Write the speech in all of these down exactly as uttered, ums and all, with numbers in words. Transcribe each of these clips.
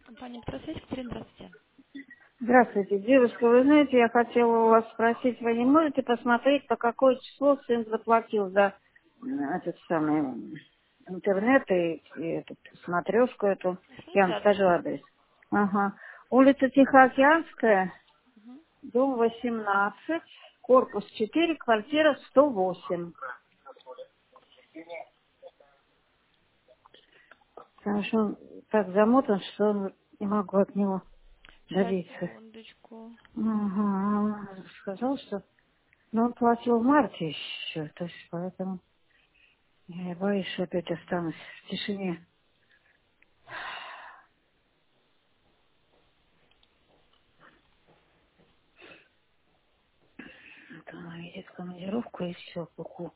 Компания «Петросвязь», Екатерина, здравствуйте. Здравствуйте, девушка. Вы знаете, я хотела у вас спросить, вы не можете посмотреть, по какое число сын заплатил за м, этот самый м, интернет и, и эту смотрешку эту? Я Скажите вам адрес. скажу адрес. Ага. Улица Тихоокеанская, Мгм. дом восемнадцать, корпус четыре, квартира сто восемь. Потому что он так замотан, что он не могу от него Сейчас, добиться. секундочку. Ага. Он сказал, что ну, он платил в марте еще, то есть поэтому... Я боюсь, что опять останусь в тишине. Вот она едет в командировку и все, куку.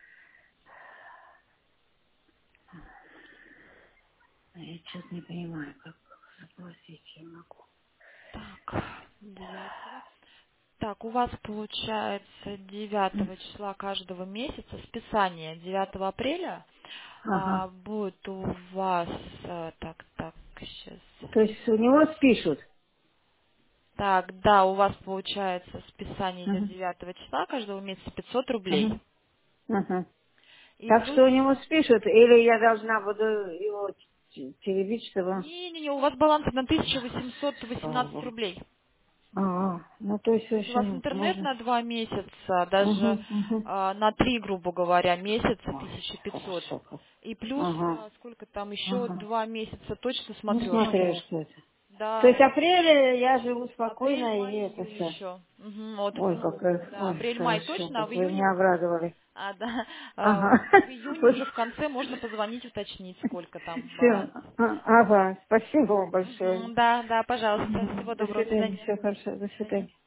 А я честно не понимаю, как заплатить я могу. Так, девятого. Так, у вас получается М, девятого числа каждого месяца списание девятого апреля. Ага. А, будет у вас, э, так, так, сейчас. То есть у него спишут. Так, да, у вас получается списание идет Ага. девятого числа каждого месяца пятьсот рублей. Ага. Ага. И Так плюс, что у него спишут, или я должна буду его т- теребить, чтобы он... не-не-не, у вас баланс на тысяча Ах, восемьсот слава восемнадцать Богу. рублей. А, ну то есть, в То есть у вас общем, интернет можно... на два месяца, даже Угу, угу. а, на три, грубо говоря, месяца Ой, тысяча пятьсот. хорошо как. И плюс, Ага, а, сколько там еще, ага. два месяца точно Ну, смотрешки. смотрю, что это. То Да, есть апреле я живу апрель, спокойно, и май, это июнь все. еще. Мгм, вот, Ой, ну, какая, да, ой, апрель-май хорошо, точно, а как в вы июне, меня обрадовали. а, да, а, Ага. в июне уже в конце можно позвонить, уточнить, сколько там Все, баланс. ага, спасибо вам большое. Мгм, да, да, пожалуйста. Мгм. Всего До доброго, до свидания, свидания. все хорошо, до До свидания. свидания.